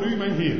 voor u, mijn Heer.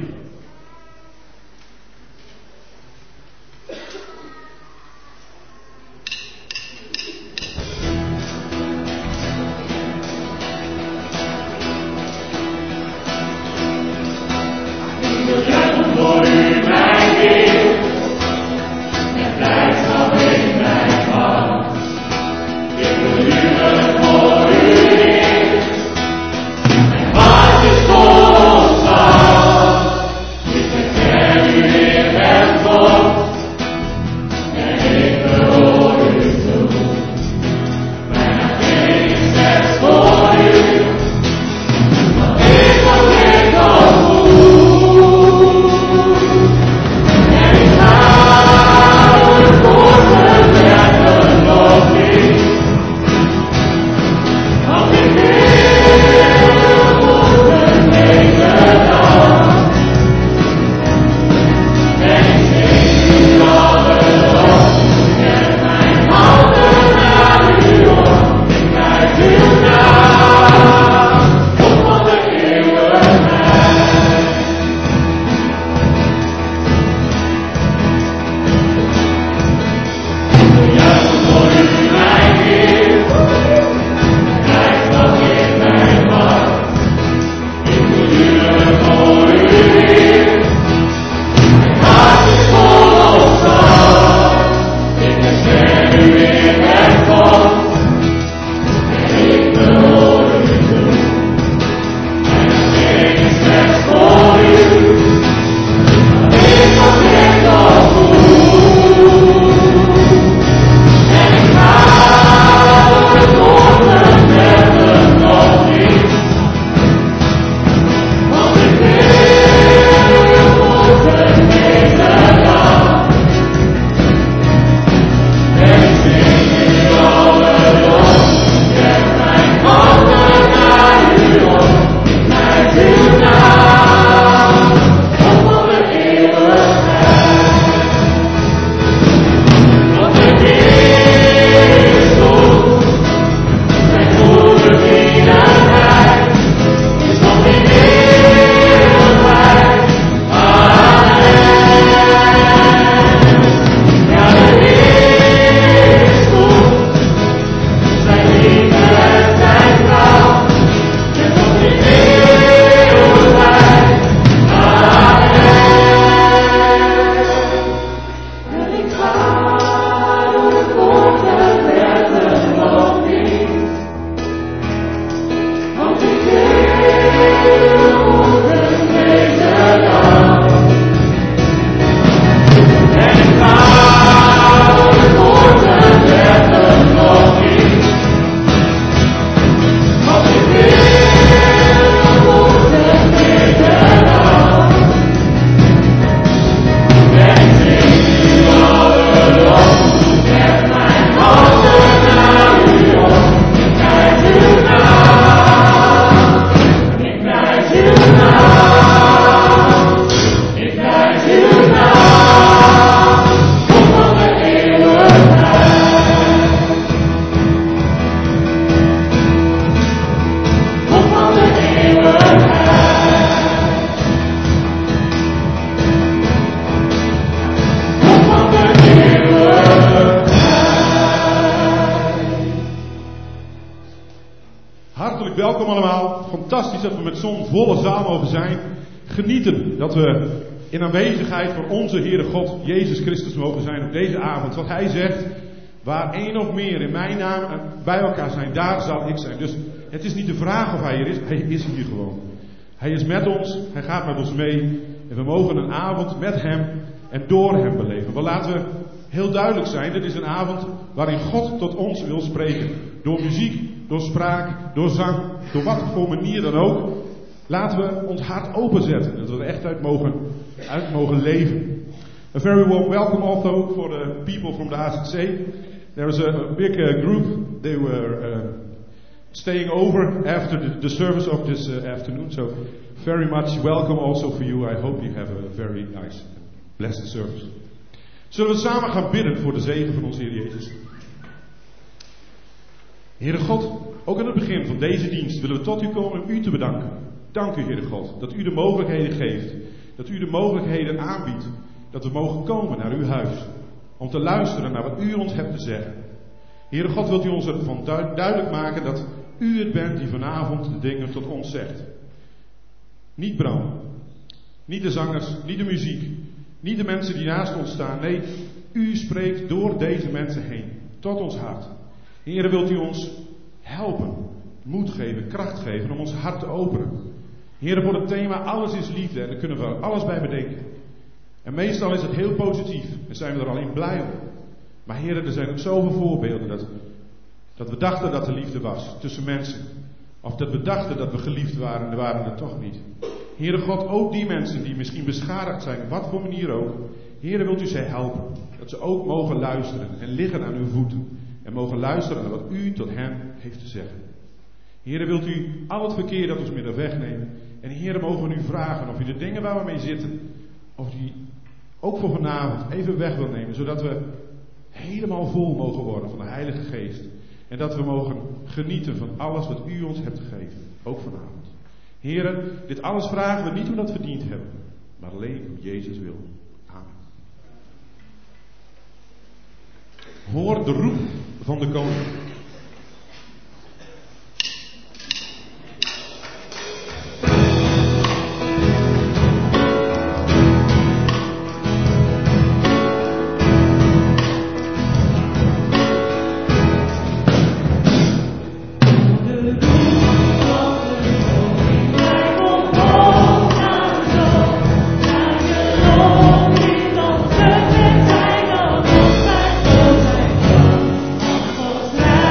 Welkom allemaal. Fantastisch dat we met zo'n volle zaal mogen zijn. Genieten dat we in aanwezigheid van onze Heere God, Jezus Christus, mogen zijn op deze avond. Wat Hij zegt, waar één of meer in mijn naam bij elkaar zijn, daar zal ik zijn. Dus het is niet de vraag of Hij er is, Hij is hier gewoon. Hij is met ons, Hij gaat met ons mee. En we mogen een avond met Hem en door Hem beleven. Maar laten we heel duidelijk zijn, dit is een avond waarin God tot ons wil spreken. Door muziek, door spraak, door zang, door wat voor manier dan ook. Laten we ons hart openzetten. Dat we er echt uit mogen leven. A very warm welcome also for the people from the AZC. There was a big group. They were staying over after the service of this afternoon. So very much welcome also for you. I hope you have a very nice blessed service. Zullen we samen gaan bidden voor de zegen van onze Heer Jezus? Heere God, ook aan het begin van deze dienst willen we tot u komen om u te bedanken. Dank u, Heere God, dat u de mogelijkheden geeft. Dat u de mogelijkheden aanbiedt. Dat we mogen komen naar uw huis. Om te luisteren naar wat u ons hebt te zeggen. Heere God, wilt u ons ervan duidelijk maken dat u het bent die vanavond de dingen tot ons zegt. Niet Bram. Niet de zangers. Niet de muziek. Niet de mensen die naast ons staan. Nee, u spreekt door deze mensen heen. Tot ons hart. Heere, wilt u ons helpen. Moed geven, kracht geven om ons hart te openen. Heere, voor het thema alles is liefde. En daar kunnen we alles bij bedenken. En meestal is het heel positief. En zijn we er alleen blij om. Maar Heere, er zijn ook zoveel voorbeelden dat we dachten dat er liefde was tussen mensen. Of dat we dachten dat we geliefd waren en we waren het toch niet. Heere God, ook die mensen die misschien beschadigd zijn, op wat voor manier ook. Heere, wilt u zij helpen. Dat ze ook mogen luisteren en liggen aan uw voeten. En mogen luisteren naar wat u tot hen heeft te zeggen. Heere, wilt u al het verkeer dat ons midden wegnemen. En Heere, mogen we u vragen of u de dingen waar we mee zitten, of die ook voor vanavond even weg wil nemen. Zodat we helemaal vol mogen worden van de Heilige Geest. En dat we mogen genieten van alles wat u ons hebt gegeven. Ook vanavond. Heere, dit alles vragen we niet omdat we het verdiend hebben. Maar alleen om Jezus wil. Amen. Hoor de roep van de koning. Hij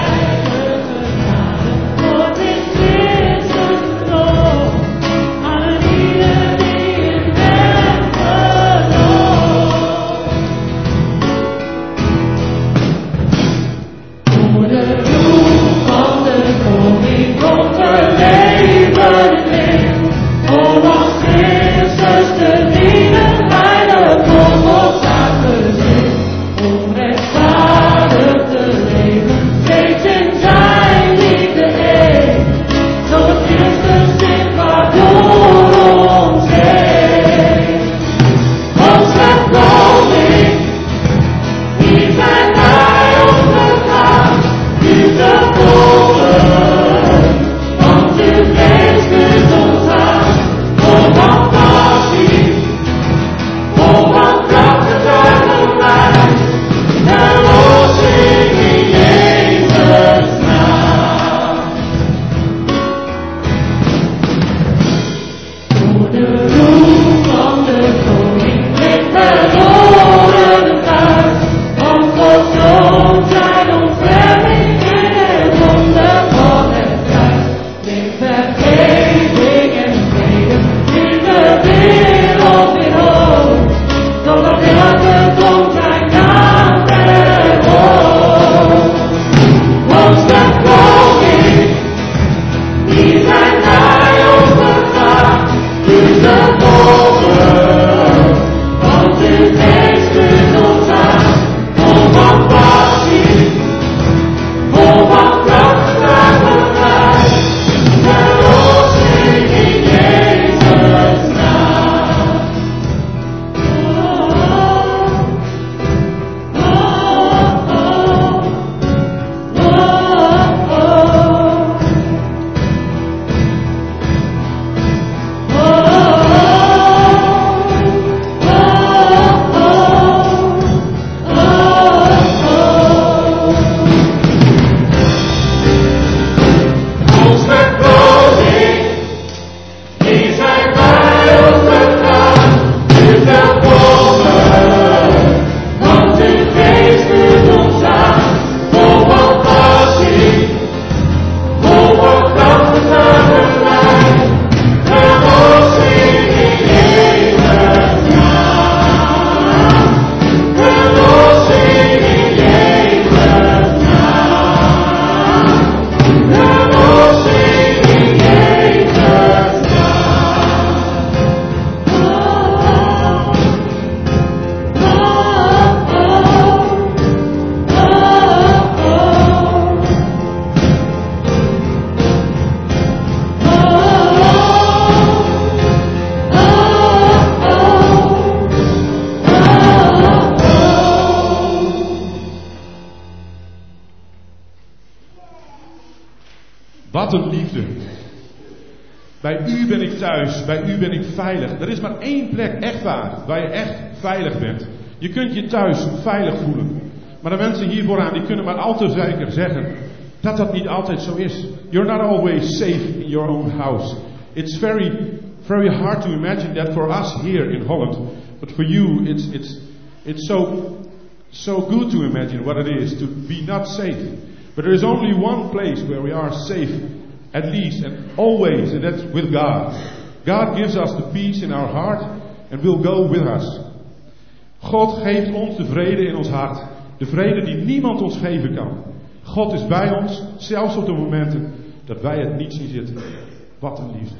Wat een liefde. Bij u ben ik thuis, bij u ben ik veilig. Er is maar één plek, echt waar je echt veilig bent. Je kunt je thuis veilig voelen. Maar de mensen hier vooraan, die kunnen maar al te zeker zeggen dat dat niet altijd zo is. You're not always safe in your own house. It's very, very hard to imagine that for us here in Holland. But for you, it's so good to imagine what it is to be not safe. But there is only one place where we are safe, at least and always, and that's with God. God gives us the peace in our heart and will go with us. God geeft ons de vrede in ons hart. De vrede die niemand ons geven kan. God is bij ons, zelfs op de momenten dat wij het niet zien zitten. Wat een liefde.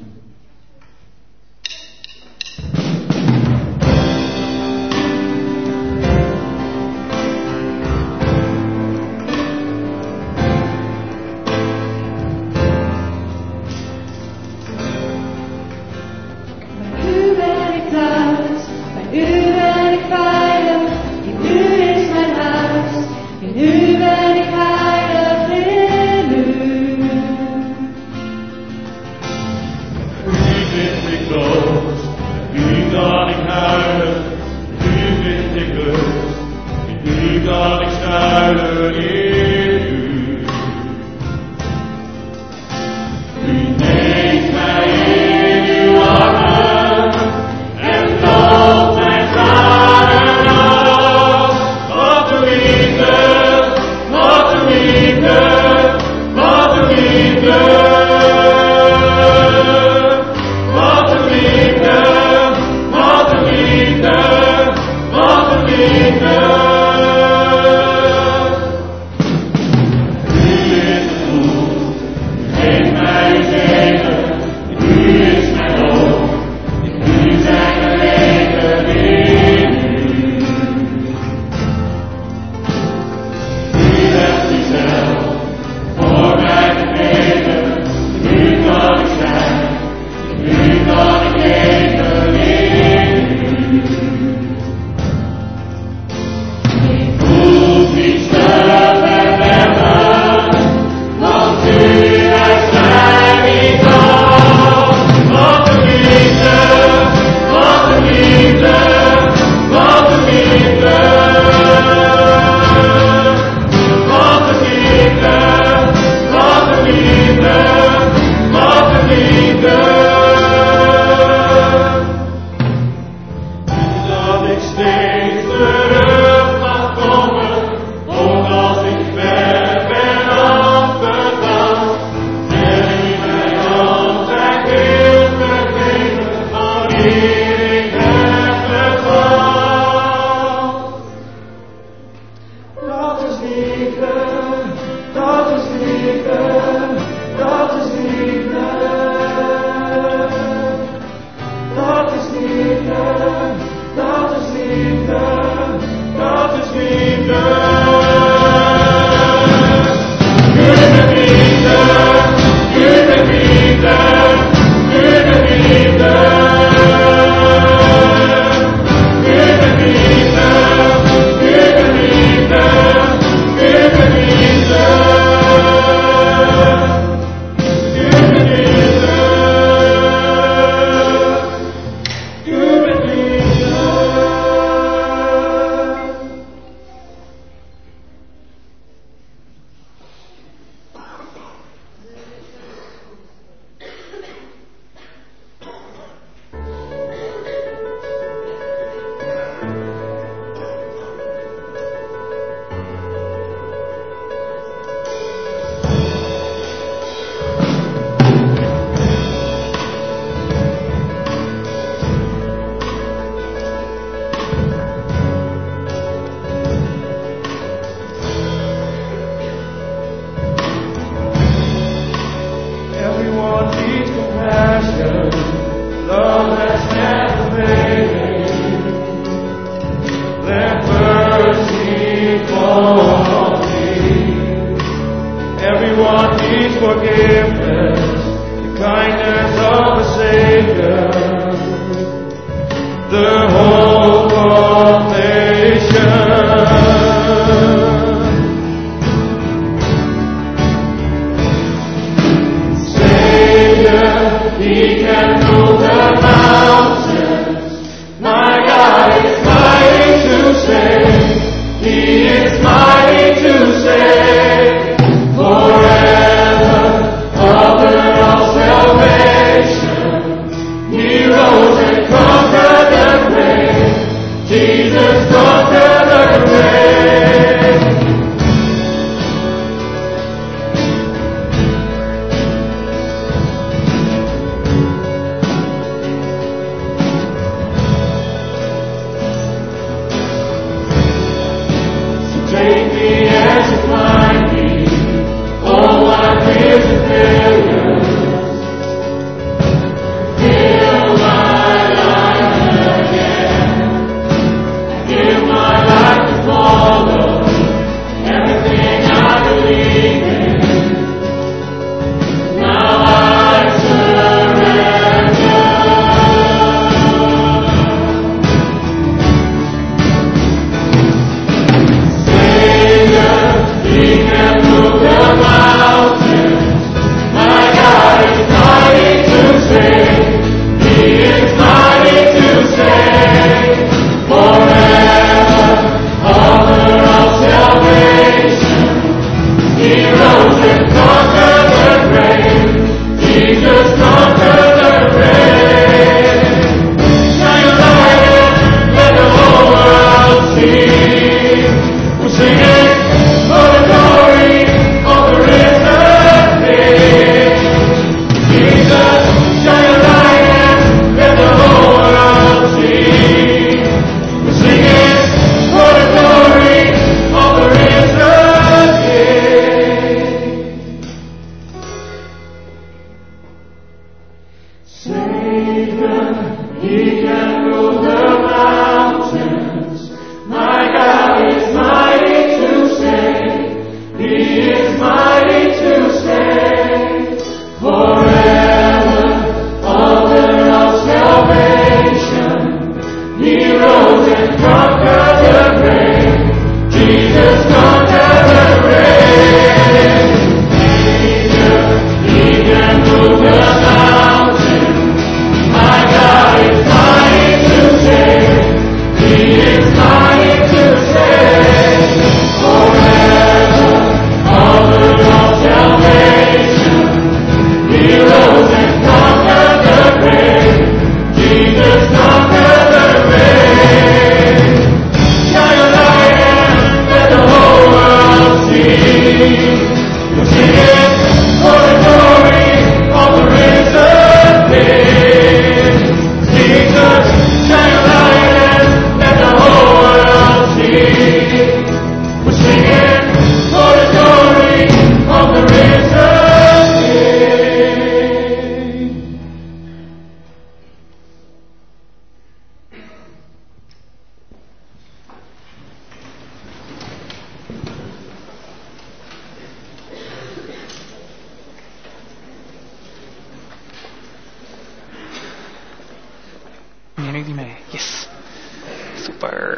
Yes. Super.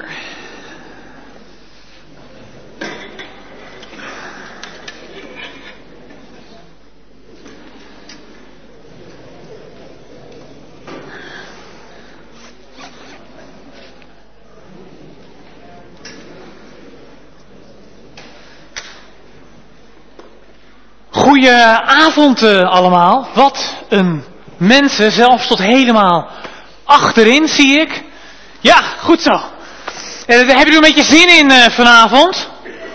Goedenavond allemaal. Wat een mensen, zelfs tot helemaal achterin zie ik. Ja, goed zo. Hebben jullie een beetje zin in vanavond?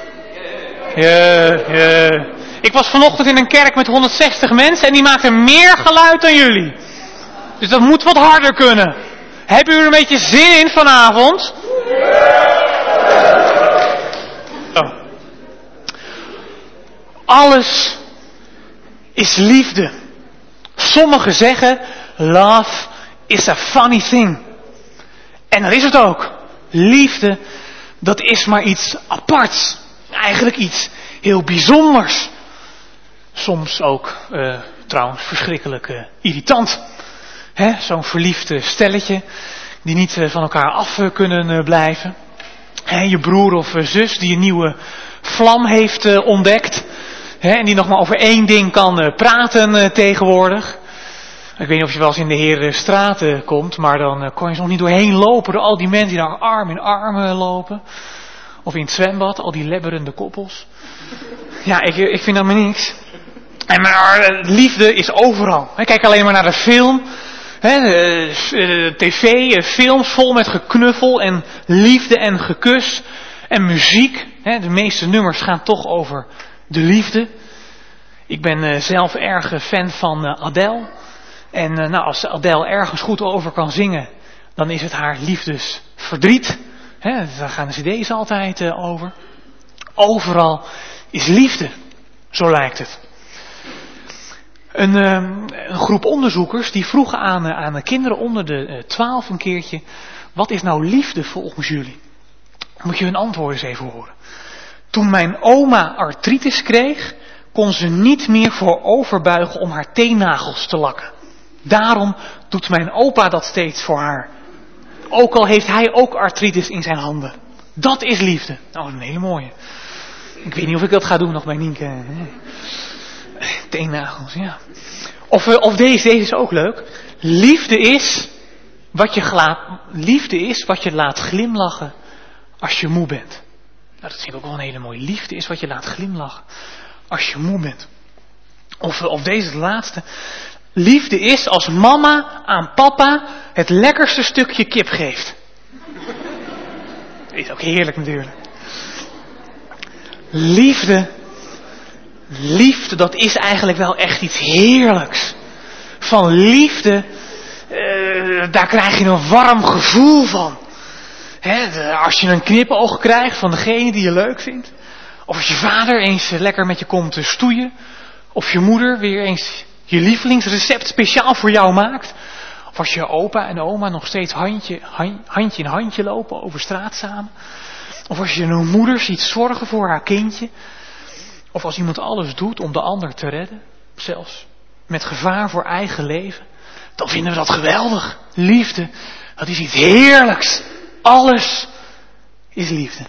Ik was vanochtend in een kerk met 160 mensen en die maakten meer geluid dan jullie. Dus dat moet wat harder kunnen. Hebben jullie een beetje zin in vanavond? Oh. Alles is liefde. Sommigen zeggen, love is a funny thing. En dat is het ook. Liefde, dat is maar iets aparts. Eigenlijk iets heel bijzonders. Soms ook, trouwens, verschrikkelijk irritant. Zo'n verliefd stelletje, die niet van elkaar af kunnen blijven. Je broer of zus die een nieuwe vlam heeft ontdekt. En die nog maar over één ding kan praten tegenwoordig. Ik weet niet of je wel eens in de Herenstraat komt, maar dan kon je nog niet doorheen lopen door al die mensen die daar arm in arm lopen. Of in het zwembad, al die lebberende koppels. Ja, ik vind dat maar niks. En maar liefde is overal. Kijk alleen maar naar de film. TV, films vol met geknuffel en liefde en gekus. En muziek. De meeste nummers gaan toch over de liefde. Ik ben zelf erg fan van Adele. En als Adele ergens goed over kan zingen, dan is het haar liefdesverdriet. Daar gaan de cd's altijd over. Overal is liefde, zo lijkt het. Een groep onderzoekers die vroegen aan de kinderen onder de 12 een keertje, wat is nou liefde volgens jullie? Moet je hun antwoorden eens even horen. Toen mijn oma artritis kreeg, kon ze niet meer vooroverbuigen om haar teennagels te lakken. Daarom doet mijn opa dat steeds voor haar. Ook al heeft hij ook artritis in zijn handen. Dat is liefde. Nou, een hele mooie. Ik weet niet of ik dat ga doen nog bij Nienke. Teennagels, ja. Of deze is ook leuk. Liefde is wat je laat glimlachen als je moe bent. Nou, dat vind ik ook wel een hele mooie. Liefde is wat je laat glimlachen als je moe bent. Of deze laatste. Liefde is als mama aan papa het lekkerste stukje kip geeft. Is ook heerlijk natuurlijk. Liefde, dat is eigenlijk wel echt iets heerlijks. Van liefde, daar krijg je een warm gevoel van. Als je een knipoog krijgt van degene die je leuk vindt. Of als je vader eens lekker met je komt te stoeien. Of je moeder weer eens je lievelingsrecept speciaal voor jou maakt. Of als je opa en oma nog steeds handje in handje lopen over straat samen. Of als je een moeder ziet zorgen voor haar kindje. Of als iemand alles doet om de ander te redden. Zelfs met gevaar voor eigen leven. Dan vinden we dat geweldig. Liefde, dat is iets heerlijks. Alles is liefde.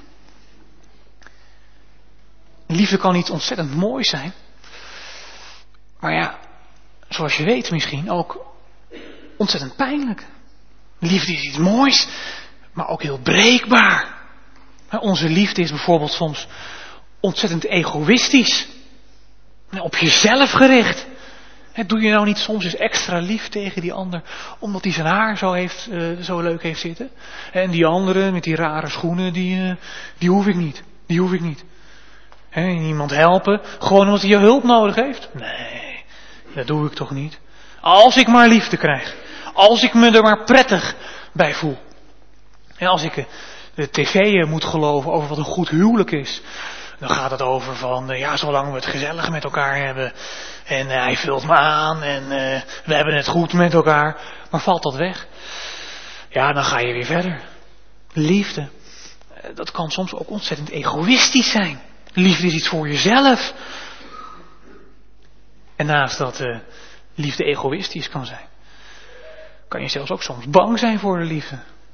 Liefde kan iets ontzettend moois zijn. Maar ja, zoals je weet misschien ook ontzettend pijnlijk. Liefde is iets moois, maar ook heel breekbaar. Onze liefde is bijvoorbeeld soms ontzettend egoïstisch. Op jezelf gericht. Doe je nou niet soms eens extra lief tegen die ander, omdat hij zijn haar zo leuk heeft zitten? En die andere met die rare schoenen, die hoef ik niet. Die hoef ik niet. Iemand helpen, gewoon omdat hij je hulp nodig heeft? Nee, dat doe ik toch niet. Als ik maar liefde krijg. Als ik me er maar prettig bij voel. En als ik de tv moet geloven over wat een goed huwelijk is, dan gaat het over van, zolang we het gezellig met elkaar hebben. En hij vult me aan en we hebben het goed met elkaar. Maar valt dat weg? Ja, dan ga je weer verder. Liefde, dat kan soms ook ontzettend egoïstisch zijn. Liefde is iets voor jezelf. En naast dat liefde egoïstisch kan zijn, kan je zelfs ook soms bang zijn voor de liefde.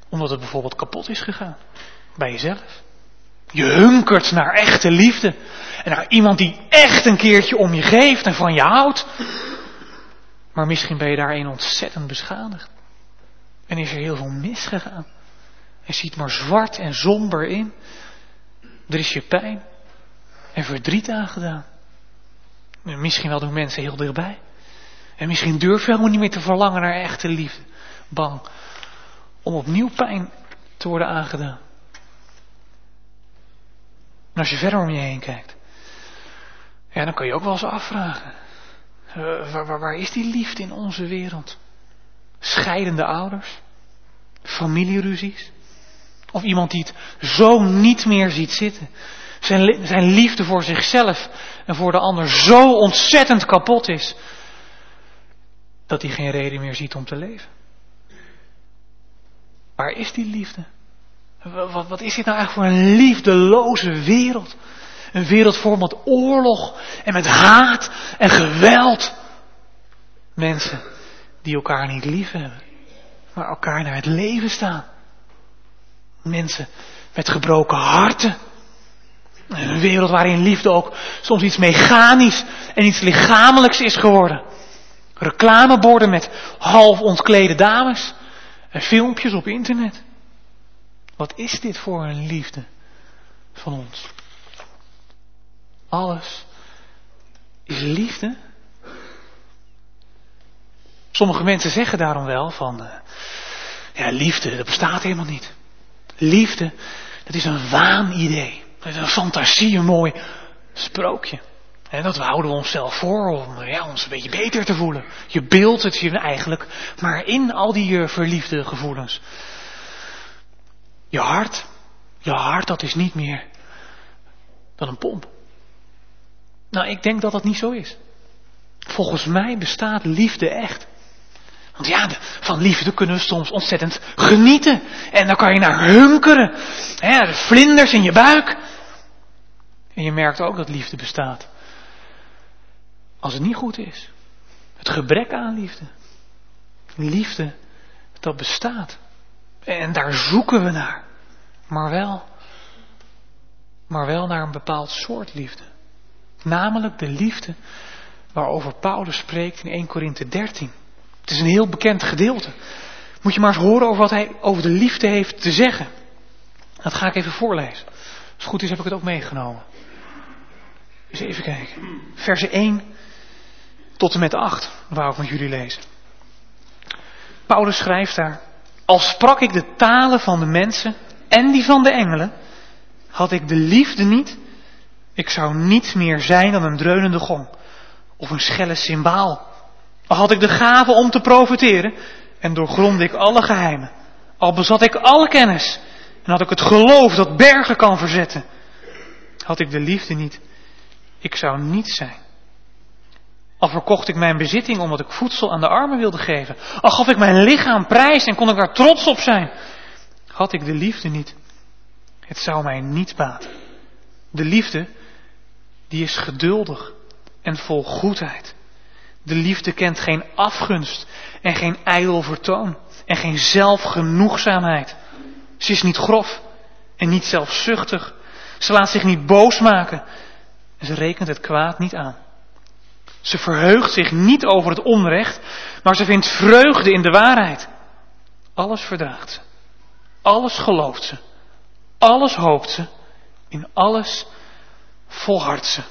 Omdat het bijvoorbeeld kapot is gegaan. Bij jezelf. Je hunkert naar echte liefde. En naar iemand die echt een keertje om je geeft en van je houdt. Maar misschien ben je daarin ontzettend beschadigd. En is er heel veel misgegaan. En ziet maar zwart en somber in. Er is je pijn en verdriet aangedaan. En misschien wel door mensen heel dichtbij. En misschien durf je helemaal niet meer te verlangen naar echte liefde. Bang om opnieuw pijn te worden aangedaan. En als je verder om je heen kijkt. Ja, dan kan je ook wel eens afvragen. Waar is die liefde in onze wereld? Scheidende ouders? Familieruzies? Of iemand die het zo niet meer ziet zitten. Zijn liefde voor zichzelf en voor de ander zo ontzettend kapot is. Dat hij geen reden meer ziet om te leven. Waar is die liefde? Wat is dit nou eigenlijk voor een liefdeloze wereld? Een wereld vol met oorlog en met haat en geweld. Mensen die elkaar niet lief hebben, maar elkaar naar het leven staan. Mensen met gebroken harten. Een wereld waarin liefde ook soms iets mechanisch en iets lichamelijks is geworden. Reclameborden met half ontklede dames en filmpjes op internet. Wat is dit voor een liefde van ons? Alles is liefde. Sommige mensen zeggen daarom wel van, ja, liefde, dat bestaat helemaal niet. Liefde, dat is een waanidee. Dat is een fantasie, een mooi sprookje. En dat houden we onszelf voor om ons een beetje beter te voelen. Je beeldt het je eigenlijk maar in al die verliefde gevoelens. Je hart dat is niet meer dan een pomp. Nou, ik denk dat dat niet zo is. Volgens mij bestaat liefde echt. Want ja, van liefde kunnen we soms ontzettend genieten. En dan kan je naar hunkeren. De vlinders in je buik. En je merkt ook dat liefde bestaat. Als het niet goed is. Het gebrek aan liefde. Liefde, dat bestaat. En daar zoeken we naar. Maar wel naar een bepaald soort liefde. Namelijk de liefde waarover Paulus spreekt in 1 Korinthe 13. Het is een heel bekend gedeelte. Moet je maar eens horen over wat hij over de liefde heeft te zeggen. Dat ga ik even voorlezen. Als het goed is heb ik het ook meegenomen. Dus even kijken. Versen 1 tot en met 8 wou ik met jullie lezen. Paulus schrijft daar. Al sprak ik de talen van de mensen en die van de engelen, had ik de liefde niet, ik zou niets meer zijn dan een dreunende gong of een schelle cymbaal. Al had ik de gave om te profeteren en doorgrondde ik alle geheimen. Al bezat ik alle kennis en had ik het geloof dat bergen kan verzetten. Had ik de liefde niet, ik zou niets zijn. Al verkocht ik mijn bezitting omdat ik voedsel aan de armen wilde geven. Al gaf ik mijn lichaam prijs en kon ik daar trots op zijn. Had ik de liefde niet, het zou mij niets baten. De liefde, die is geduldig en vol goedheid. De liefde kent geen afgunst en geen ijdel vertoon en geen zelfgenoegzaamheid. Ze is niet grof en niet zelfzuchtig. Ze laat zich niet boos maken en ze rekent het kwaad niet aan. Ze verheugt zich niet over het onrecht, maar ze vindt vreugde in de waarheid. Alles verdraagt ze. Alles gelooft ze. Alles hoopt ze. In alles volhardt ze.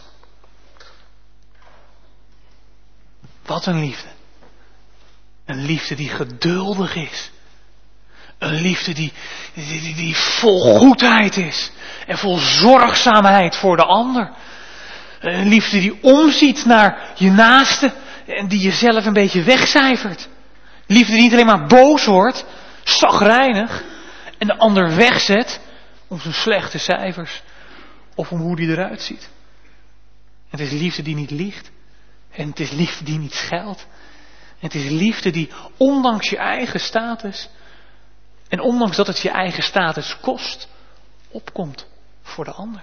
Wat een liefde. Een liefde die geduldig is. Een liefde die vol goedheid is. En vol zorgzaamheid voor de ander. Een liefde die omziet naar je naaste en die jezelf een beetje wegcijfert. Liefde die niet alleen maar boos wordt, chagrijnig en de ander wegzet om zijn slechte cijfers of om hoe die eruit ziet. Het is liefde die niet liegt en het is liefde die niet scheldt. Het is liefde die ondanks je eigen status en ondanks dat het je eigen status kost, opkomt voor de ander.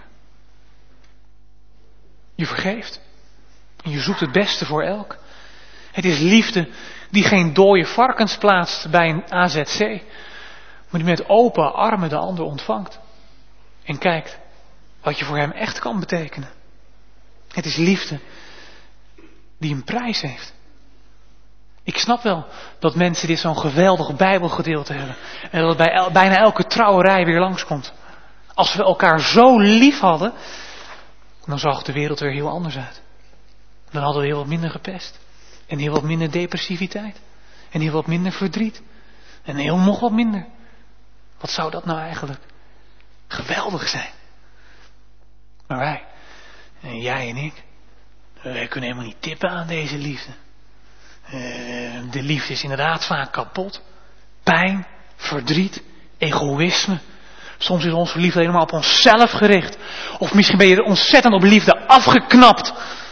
Je vergeeft. En je zoekt het beste voor elk. Het is liefde die geen dode varkens plaatst bij een AZC. Maar die met open armen de ander ontvangt. En kijkt wat je voor hem echt kan betekenen. Het is liefde die een prijs heeft. Ik snap wel dat mensen dit zo'n geweldig Bijbelgedeelte hebben. En dat het bij bijna elke trouwerij weer langskomt. Als we elkaar zo lief hadden, dan zag de wereld er heel anders uit. Dan hadden we heel wat minder gepest. En heel wat minder depressiviteit. En heel wat minder verdriet. En heel nog wat minder. Wat zou dat nou eigenlijk geweldig zijn. Maar wij, en jij en ik, wij kunnen helemaal niet tippen aan deze liefde. De liefde is inderdaad vaak kapot. Pijn, verdriet, egoïsme. Soms is onze liefde helemaal op onszelf gericht. Of misschien ben je er ontzettend op liefde afgeknapt.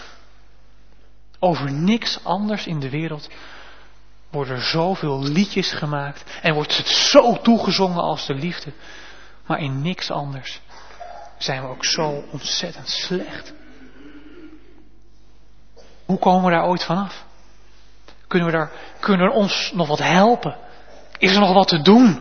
Over niks anders in de wereld worden er zoveel liedjes gemaakt. En wordt het zo toegezongen als de liefde. Maar in niks anders zijn we ook zo ontzettend slecht. Hoe komen we daar ooit vanaf? Kunnen we ons nog wat helpen? Is er nog wat te doen?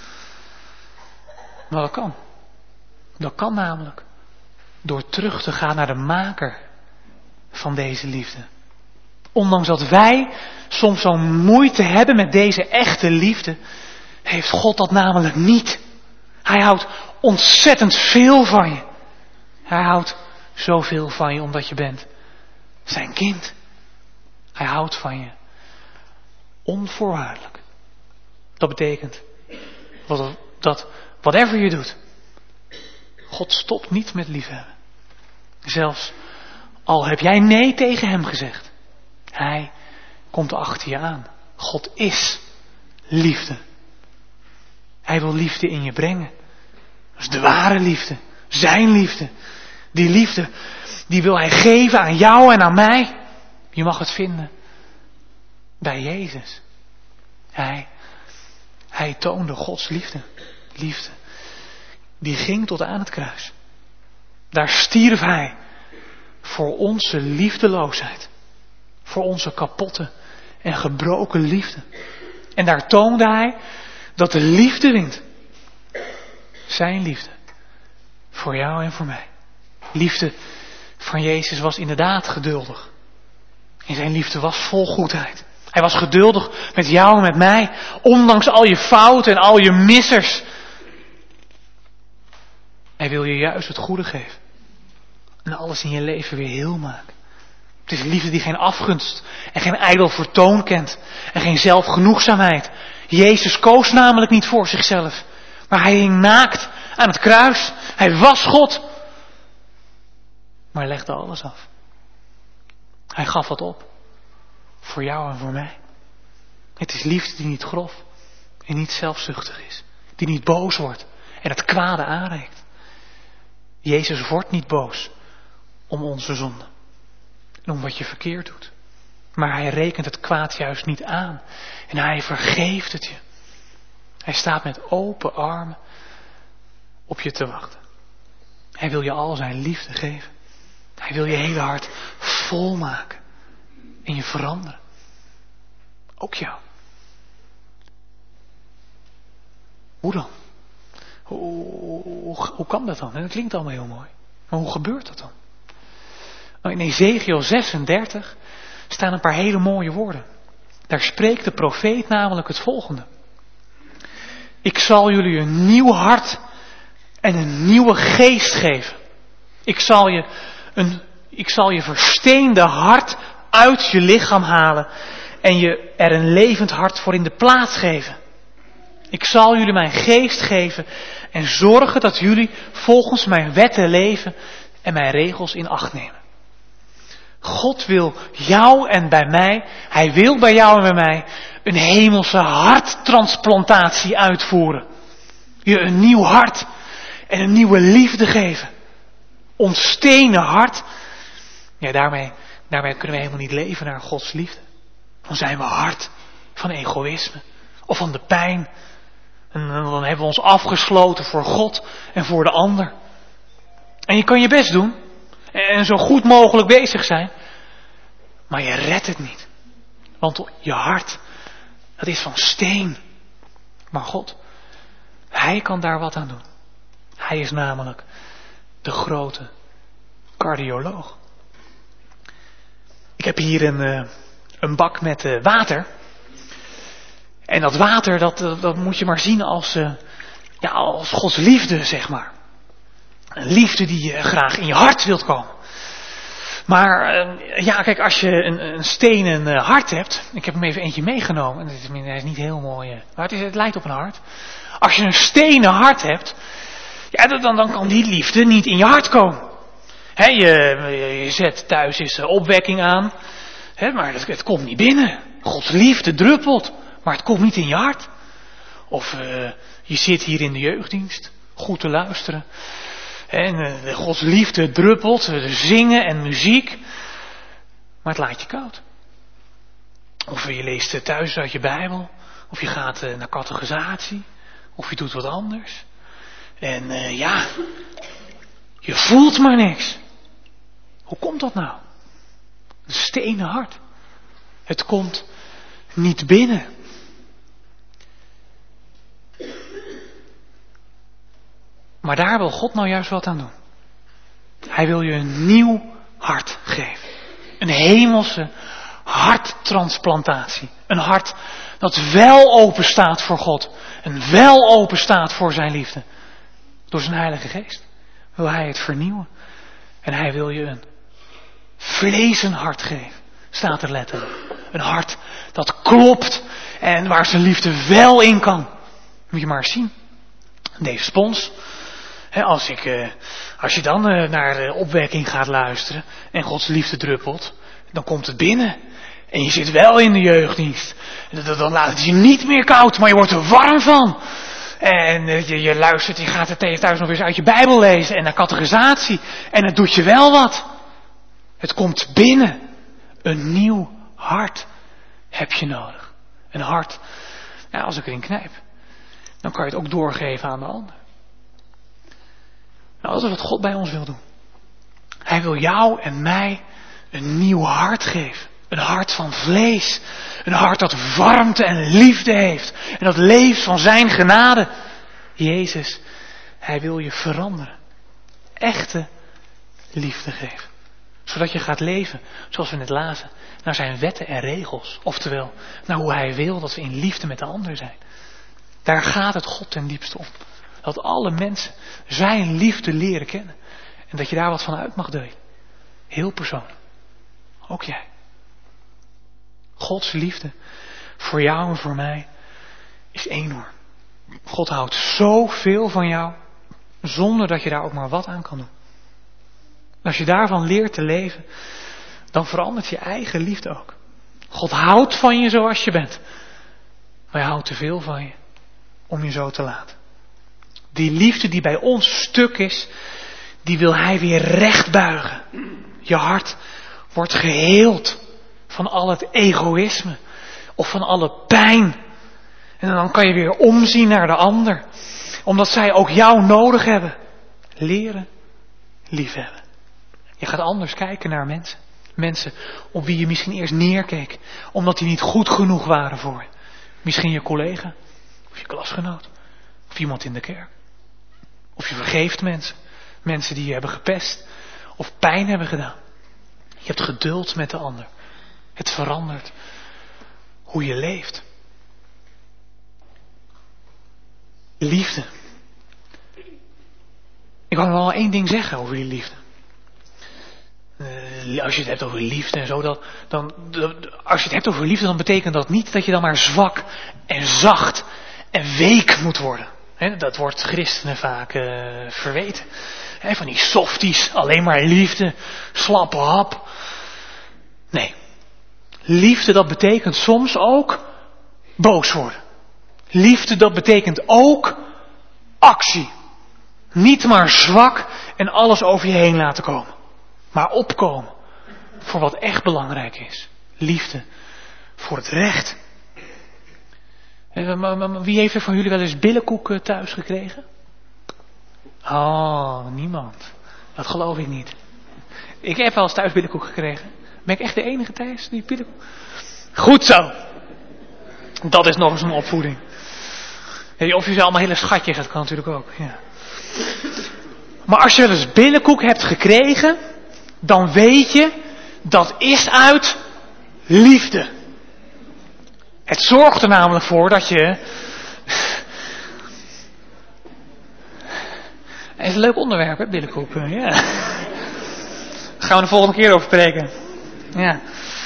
Nou, dat kan. Dat kan namelijk. Door terug te gaan naar de maker van deze liefde. Ondanks dat wij soms zo'n moeite hebben met deze echte liefde, heeft God dat namelijk niet. Hij houdt ontzettend veel van je. Hij houdt zoveel van je omdat je bent zijn kind. Hij houdt van je. Onvoorwaardelijk. Dat betekent dat whatever je doet, God stopt niet met liefhebben. Zelfs al heb jij nee tegen hem gezegd. Hij komt achter je aan. God is liefde. Hij wil liefde in je brengen. Dat is de ware liefde. Zijn liefde. Die liefde, die wil hij geven aan jou en aan mij. Je mag het vinden bij Jezus. Hij toonde Gods liefde. Liefde. Die ging tot aan het kruis. Daar stierf hij voor onze liefdeloosheid. Voor onze kapotte en gebroken liefde. En daar toonde hij dat de liefde wint. Zijn liefde. Voor jou en voor mij. Liefde van Jezus was inderdaad geduldig. En zijn liefde was vol goedheid. Hij was geduldig met jou en met mij. Ondanks al je fouten en al je missers. Hij wil je juist het goede geven. En alles in je leven weer heel maken. Het is liefde die geen afgunst en geen ijdel vertoon kent. En geen zelfgenoegzaamheid. Jezus koos namelijk niet voor zichzelf. Maar hij hing naakt aan het kruis. Hij was God. Maar legde alles af. Hij gaf wat op. Voor jou en voor mij. Het is liefde die niet grof en niet zelfzuchtig is. Die niet boos wordt en het kwade aanreikt. Jezus wordt niet boos om onze zonde. En om wat je verkeerd doet. Maar hij rekent het kwaad juist niet aan. En hij vergeeft het je. Hij staat met open armen op je te wachten. Hij wil je al zijn liefde geven. Hij wil je hele hart volmaken. En je veranderen. Ook jou. Hoe dan? Hoe kan dat dan? En dat klinkt allemaal heel mooi. Maar hoe gebeurt dat dan? Nou, in Ezekiel 36 staan een paar hele mooie woorden. Daar spreekt de profeet namelijk het volgende. Ik zal jullie een nieuw hart en een nieuwe geest geven. Ik zal je versteende hart uit je lichaam halen en je er een levend hart voor in de plaats geven. Ik zal jullie mijn geest geven en zorgen dat jullie volgens mijn wetten leven en mijn regels in acht nemen. God wil jou en bij mij, hij wil bij jou en bij mij een hemelse harttransplantatie uitvoeren. Je een nieuw hart en een nieuwe liefde geven. Ons stenen hart, ja, daarmee kunnen we helemaal niet leven naar Gods liefde. Dan zijn we hard van egoïsme of van de pijn. En dan hebben we ons afgesloten voor God en voor de ander. En je kan je best doen en zo goed mogelijk bezig zijn. Maar je redt het niet. Want je hart, dat is van steen. Maar God, Hij kan daar wat aan doen. Hij is namelijk de grote cardioloog. Ik heb hier een bak met water. En dat water, dat moet je maar zien als Gods liefde, zeg maar. Een liefde die je graag in je hart wilt komen. Maar kijk, als je een stenen hart hebt. Ik heb hem even eentje meegenomen. Hij is niet heel mooi. Maar het lijkt op een hart. Als je een stenen hart hebt. Ja, dan kan die liefde niet in je hart komen. Je zet thuis eens opwekking aan. Maar het komt niet binnen. Gods liefde druppelt. Maar het komt niet in je hart. Of je zit hier in de jeugddienst. Goed te luisteren. En Gods liefde druppelt. Zingen en muziek. Maar het laat je koud. Of je leest thuis uit je Bijbel. Of je gaat naar catechisatie. Of je doet wat anders. En je voelt maar niks. Hoe komt dat nou? Een stenen hart. Het komt niet binnen. Maar daar wil God nou juist wat aan doen. Hij wil je een nieuw hart geven. Een hemelse harttransplantatie. Een hart dat wel open staat voor God. En wel open staat voor zijn liefde. Door zijn Heilige Geest wil hij het vernieuwen. En hij wil je een vlezen hart geven. Staat er letterlijk. Een hart dat klopt. En waar zijn liefde wel in kan. Moet je maar eens zien. Deze spons. Als je dan naar de opwekking gaat luisteren. En Gods liefde druppelt. Dan komt het binnen. En je zit wel in de jeugddienst. Dan laat het je niet meer koud. Maar je wordt er warm van. En je luistert. Je gaat het thuis nog eens uit je Bijbel lezen. En naar catechisatie. En het doet je wel wat. Het komt binnen. Een nieuw hart heb je nodig. Een hart. Als ik erin knijp. Dan kan je het ook doorgeven aan de ander. Nou, dat is wat God bij ons wil doen. Hij wil jou en mij een nieuw hart geven. Een hart van vlees. Een hart dat warmte en liefde heeft. En dat leeft van zijn genade. Jezus, hij wil je veranderen. Echte liefde geven. Zodat je gaat leven, zoals we net lazen, naar zijn wetten en regels. Oftewel, naar hoe hij wil dat we in liefde met de ander zijn. Daar gaat het God ten diepste om. Dat alle mensen zijn liefde leren kennen. En dat je daar wat van uit mag delen. Heel persoonlijk. Ook jij. Gods liefde voor jou en voor mij is enorm. God houdt zoveel van jou, zonder dat je daar ook maar wat aan kan doen. Als je daarvan leert te leven, dan verandert je eigen liefde ook. God houdt van je zoals je bent. Maar hij houdt te veel van je om je zo te laten. Die liefde die bij ons stuk is, die wil hij weer recht buigen. Je hart wordt geheeld van al het egoïsme of van alle pijn. En dan kan je weer omzien naar de ander. Omdat zij ook jou nodig hebben. Leren liefhebben. Je gaat anders kijken naar mensen. Mensen op wie je misschien eerst neerkeek. Omdat die niet goed genoeg waren voor je. Misschien je collega. Of je klasgenoot. Of iemand in de kerk. Of je vergeeft mensen. Mensen die je hebben gepest. Of pijn hebben gedaan. Je hebt geduld met de ander. Het verandert hoe je leeft. Liefde. Ik kan nog wel één ding zeggen over die liefde. Als je het hebt over liefde en zo, als je het hebt over liefde, dan betekent dat niet dat je dan maar zwak en zacht en week moet worden. Dat wordt christenen vaak verweten. Van die softies, alleen maar liefde, slappe hap. Nee. Liefde, dat betekent soms ook boos worden. Liefde, dat betekent ook actie. Niet maar zwak en alles over je heen laten komen. Maar opkomen voor wat echt belangrijk is. Liefde voor het recht. Wie heeft er van jullie wel eens billenkoek thuis gekregen? Oh, niemand. Dat geloof ik niet. Ik heb wel eens thuis billenkoek gekregen. Ben ik echt de enige thuis die billenkoek? Goed zo. Dat is nog eens een opvoeding. Of je ze allemaal hele schatjes, dat kan natuurlijk ook. Ja. Maar als je wel eens billenkoek hebt gekregen, dan weet je, dat is uit liefde. Het zorgt er namelijk voor dat je... Het is een leuk onderwerp, hè, billenkoek. Ja. Daar gaan we de volgende keer over spreken. Ja.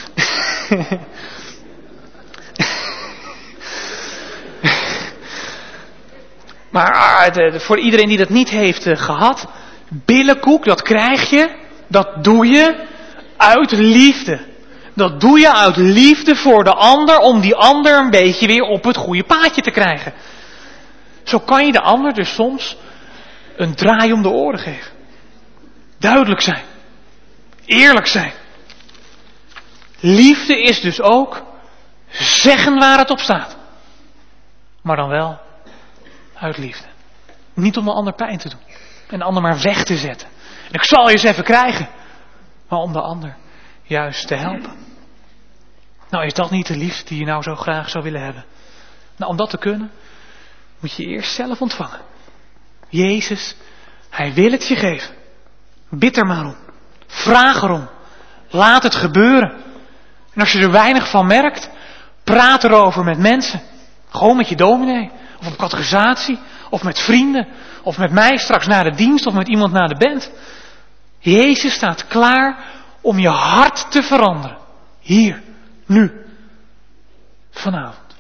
Maar voor iedereen die dat niet heeft gehad, billenkoek, dat krijg je, dat doe je uit liefde. Dat doe je uit liefde voor de ander, om die ander een beetje weer op het goede paadje te krijgen. Zo kan je de ander dus soms een draai om de oren geven. Duidelijk zijn. Eerlijk zijn. Liefde is dus ook zeggen waar het op staat. Maar dan wel uit liefde. Niet om de ander pijn te doen. En de ander maar weg te zetten. En ik zal je eens even krijgen. Maar om de ander juist te helpen. Nou, is dat niet de liefde die je nou zo graag zou willen hebben? Nou, om dat te kunnen, moet je eerst zelf ontvangen. Jezus, Hij wil het je geven. Bid er maar om. Vraag erom. Laat het gebeuren. En als je er weinig van merkt, praat erover met mensen. Gewoon met je dominee. Of op catechisatie. Of met vrienden. Of met mij straks na de dienst. Of met iemand na de band. Jezus staat klaar om je hart te veranderen. Hier. Nu. Vanavond.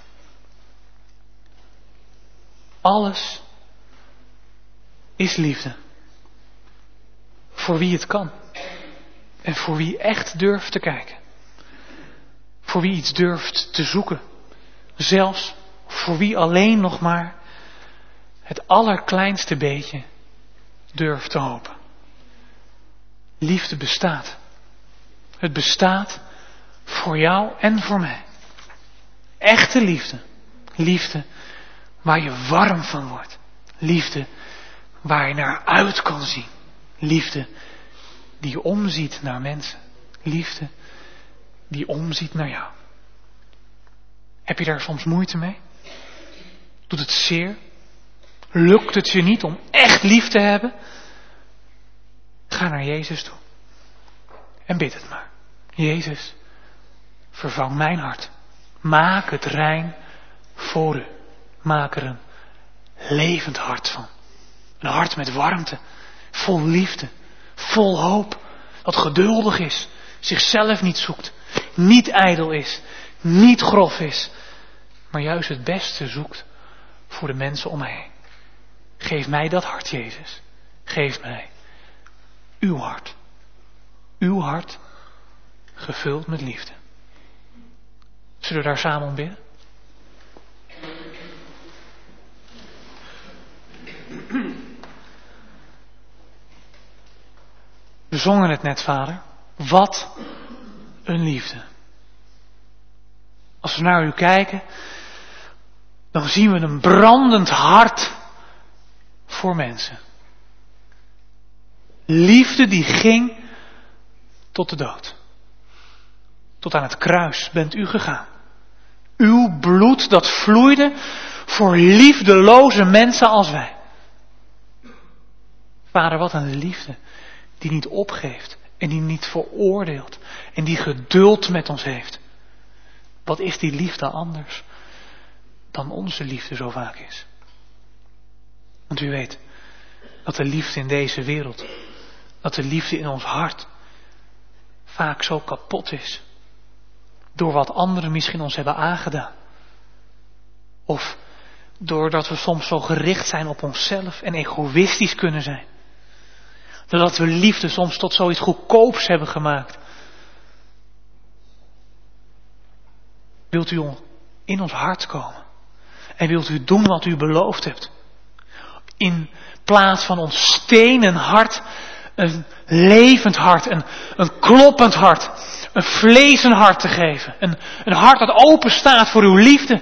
Alles is liefde. Voor wie het kan. En voor wie echt durft te kijken. Voor wie iets durft te zoeken. Zelfs voor wie alleen nog maar het allerkleinste beetje durft te hopen. Liefde bestaat. Het bestaat voor jou en voor mij. Echte liefde. Liefde waar je warm van wordt. Liefde waar je naar uit kan zien. Liefde die omziet naar mensen. Liefde die omziet naar jou. Heb je daar soms moeite mee? Doet het zeer? Lukt het je niet om echt lief te hebben? Ga naar Jezus toe. En bid het maar. Jezus, vervang mijn hart. Maak het rein voor u. Maak er een levend hart van. Een hart met warmte. Vol liefde. Vol hoop. Dat geduldig is. Zichzelf niet zoekt. Niet ijdel is. Niet grof is. Maar juist het beste zoekt voor de mensen om mij heen. Geef mij dat hart, Jezus. Geef mij uw hart. Uw hart gevuld met liefde. Zullen we daar samen om bidden? We zongen het net, Vader. Wat een liefde. Als we naar u kijken, dan zien we een brandend hart voor mensen. Liefde die ging tot de dood. Tot aan het kruis bent u gegaan. Uw bloed dat vloeide voor liefdeloze mensen als wij. Vader, wat een liefde die niet opgeeft en die niet veroordeelt en die geduld met ons heeft. Wat is die liefde anders dan onze liefde zo vaak is? Want u weet dat de liefde in deze wereld, dat de liefde in ons hart vaak zo kapot is. Door wat anderen misschien ons hebben aangedaan. Of doordat we soms zo gericht zijn op onszelf en egoïstisch kunnen zijn. Doordat we liefde soms tot zoiets goedkoops hebben gemaakt. Wilt u in ons hart komen? En wilt u doen wat u beloofd hebt? In plaats van ons stenen hart, een levend hart, een kloppend hart, een vlezen hart te geven. Een hart dat open staat voor uw liefde.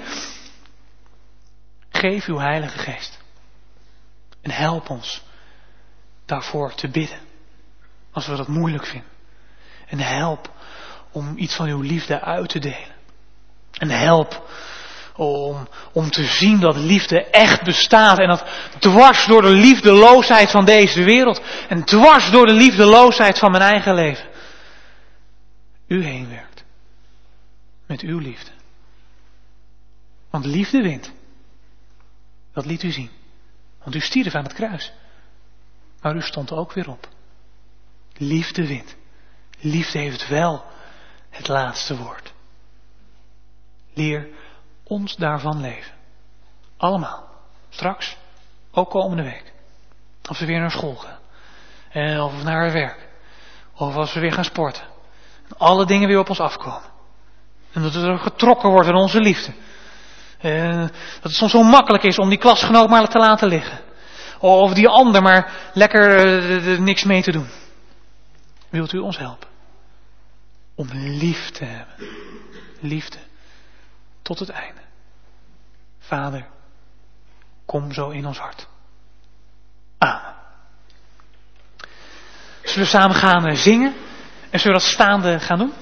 Geef uw Heilige Geest. En help ons daarvoor te bidden. Als we dat moeilijk vinden. En help om iets van uw liefde uit te delen. En help Om te zien dat liefde echt bestaat. En dat dwars door de liefdeloosheid van deze wereld. En dwars door de liefdeloosheid van mijn eigen leven. U heen werkt. Met uw liefde. Want liefde wint. Dat liet u zien. Want u stierf aan het kruis. Maar u stond ook weer op. Liefde wint. Liefde heeft wel het laatste woord. Leer ons daarvan leven. Allemaal. Straks. Ook komende week. Als we weer naar school gaan. Of naar het werk. Of als we weer gaan sporten. En alle dingen weer op ons afkomen. En dat er getrokken wordt aan onze liefde. Dat het soms zo makkelijk is om die klasgenoot maar te laten liggen. Of die ander maar lekker niks mee te doen. Wilt u ons helpen? Om lief te hebben. Liefde. Tot het einde. Vader, kom zo in ons hart. Amen. Zullen we samen gaan zingen? En zullen we dat staande gaan doen?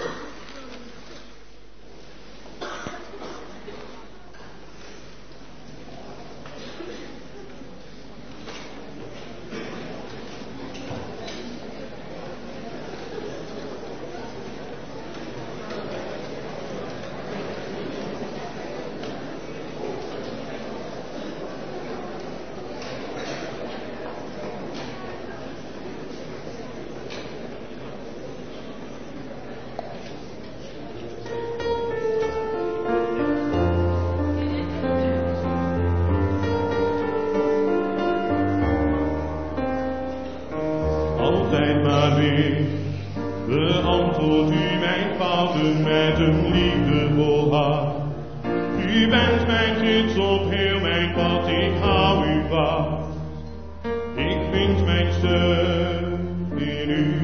Altijd maar weer beantwoordt u mijn fouten met een liefdevol hart. U bent mijn gids op heel mijn pad, ik hou u vast. Ik vind mijn steun in u.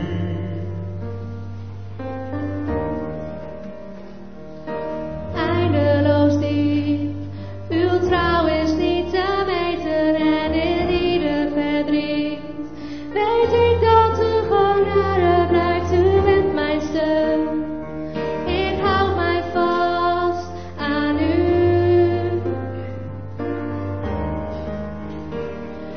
Eindeloos diep, uw trouw is niet te meten en in ieder verdriet weet ik dat u gewoon blijft, u bent mijn steun. Ik hou mij vast aan u.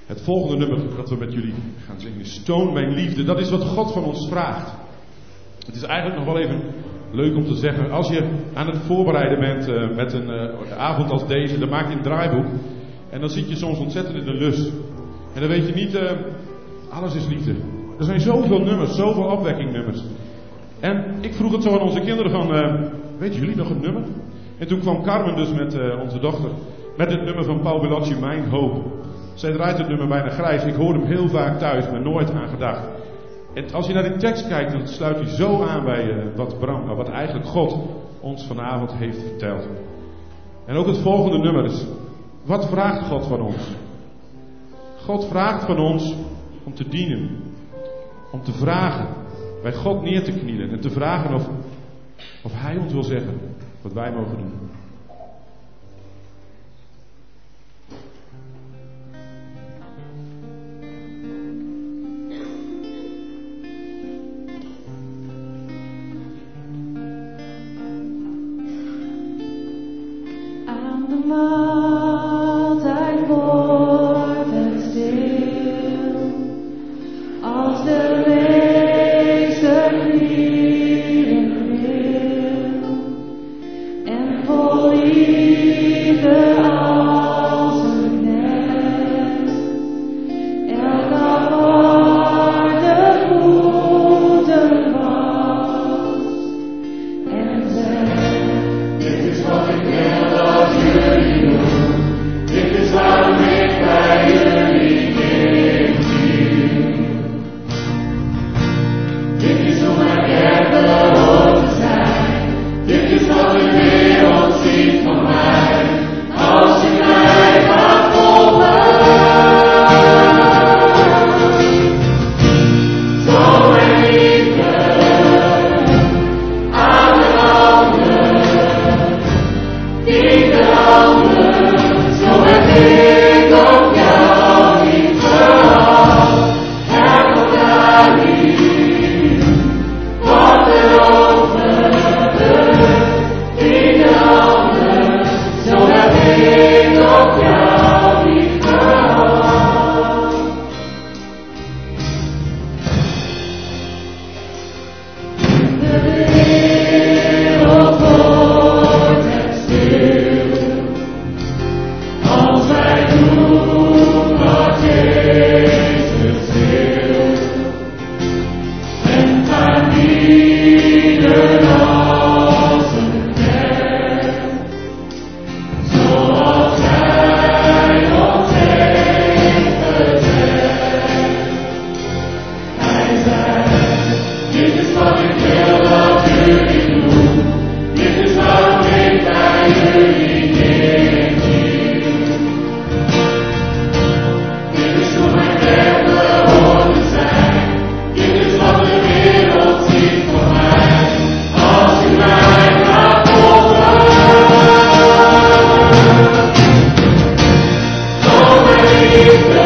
Het volgende nummer dat we met jullie gaan zingen is Toon mijn liefde. Dat is wat God van ons vraagt. Het is eigenlijk nog wel even leuk om te zeggen. Als je aan het voorbereiden bent met een avond als deze, dan maak je een draaiboek. En dan zit je soms ontzettend in de lust. En dan weet je niet, alles is liefde. Er zijn zoveel nummers, zoveel opwekkingnummers. En ik vroeg het zo aan onze kinderen van, weten jullie nog een nummer? En toen kwam Carmen dus met onze dochter, met het nummer van Paul Bellocci, Mijn Hoop. Zij draait het nummer bijna grijs. Ik hoor hem heel vaak thuis, maar nooit aan gedacht. En als je naar die tekst kijkt, dan sluit hij zo aan bij wat eigenlijk God ons vanavond heeft verteld. En ook het volgende nummer is, wat vraagt God van ons? God vraagt van ons om te dienen. Om te vragen, bij God neer te knielen. En te vragen of Hij ons wil zeggen wat wij mogen doen. Maaltijd wordt het stil, als de meester knielen wil, en vol liefde als een net, elk aparte voeten wast, en zegt, dit is wat ik wil dat jullie doen. Dit is waarom ik bij jullie neerkniel. Dit is hoe mijn kerk behoort te zijn. Dit is wat de wereld ziet van mij. Als je mij gaat volgen. Zo mijn liefde aan de ander. Die de ander. Zo heb ik op jou niet gehad, heb elkaar lief, wat er over die de ander, zo heb ik op jou niet gehad. De wereld wordt het stil. Als wij doen wat Jezus wil, en gaan dienen als een net, zoals Hij ons heeft gezegd. Hij zei, dit is wat ik wil dat jullie doen, dit is waarom ik bij jullie neerkniel. Dit is hoe mijn kerk behoort te zijn. Dit is wat de wereld ziet van mij. Als u mij gaat volgen. Zo mijn liefde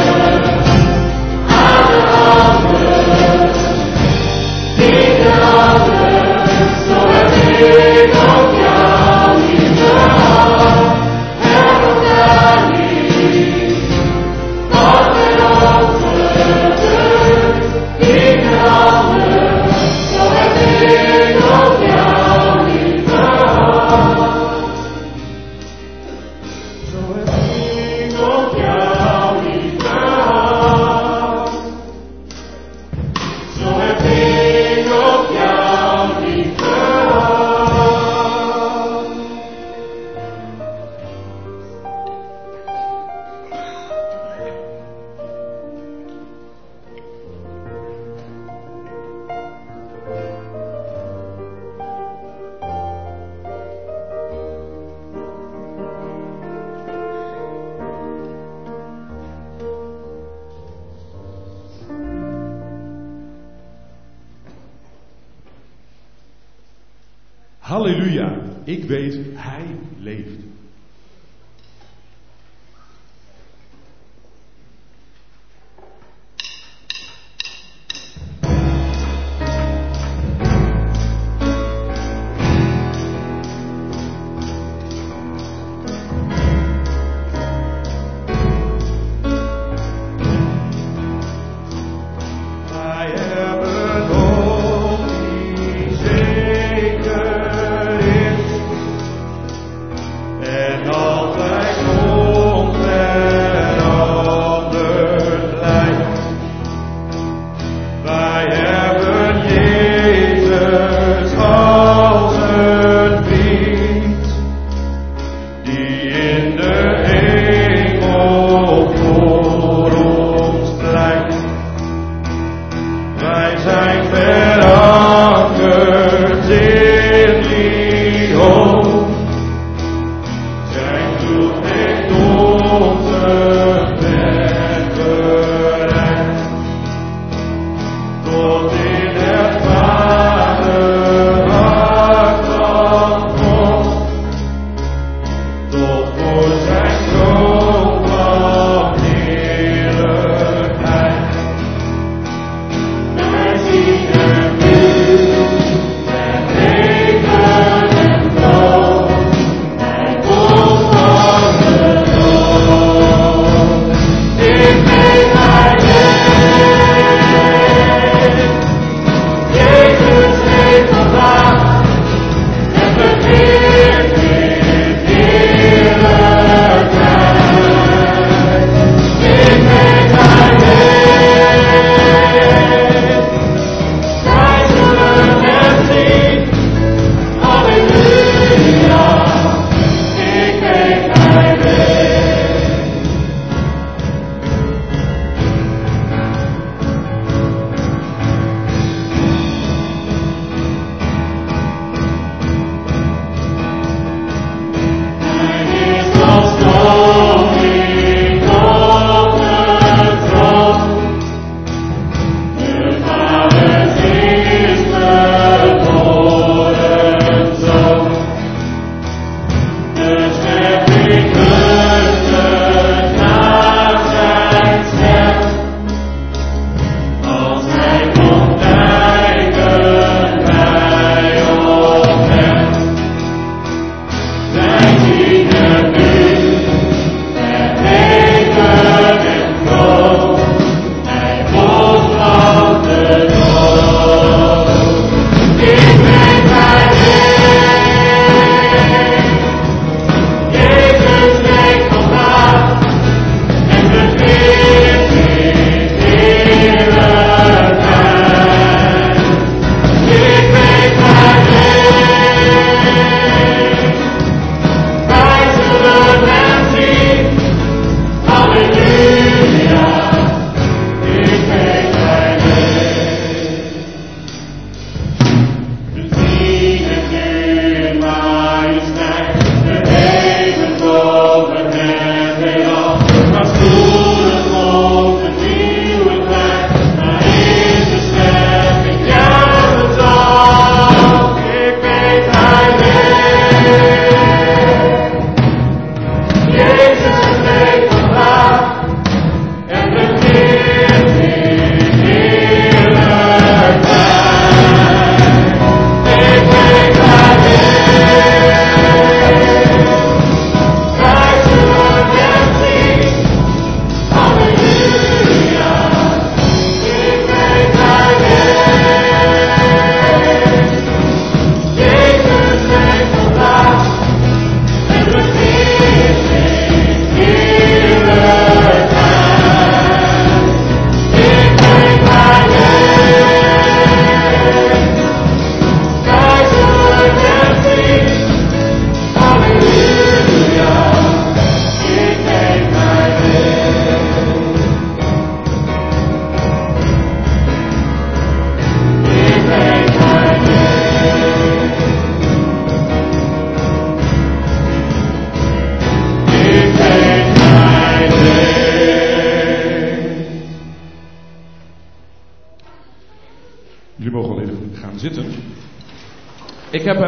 aan de ander. Die de ander. Zo heb ik op jou niet gehad. Heb elkaar lief. Wat er over die de ander, zo heb ik op jou niet gehad. Zo heb ik op jou niet gehad. Zo heb ik op jou niet gehad. Halleluja, ik weet, Hij leeft. Ik heb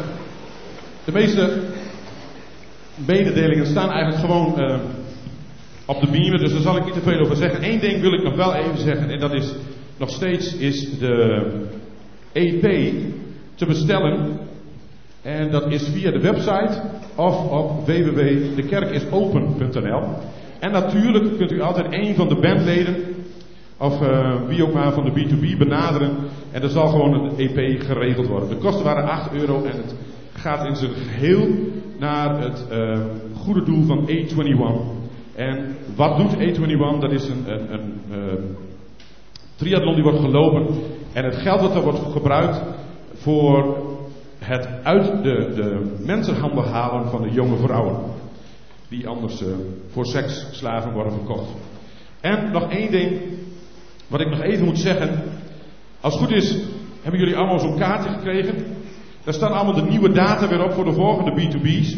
de meeste mededelingen staan eigenlijk gewoon op de beamer, dus daar zal ik niet te veel over zeggen. Eén ding wil ik nog wel even zeggen, en dat is nog steeds is de EP te bestellen. En dat is via de website of op www.dekerkisopen.nl. En natuurlijk kunt u altijd een van de bandleden of wie ook maar van de B2B benaderen. En er zal gewoon een EP geregeld worden. De kosten waren €8 en het gaat in zijn geheel naar het goede doel van A21. En wat doet A21? Dat is een triathlon die wordt gelopen. En het geld dat er wordt gebruikt voor het uit de mensenhandel halen van de jonge vrouwen. Die anders voor seksslaven worden verkocht. En nog één ding, wat ik nog even moet zeggen. Als het goed is, hebben jullie allemaal zo'n kaartje gekregen. Daar staan allemaal de nieuwe data weer op voor de volgende B2B's.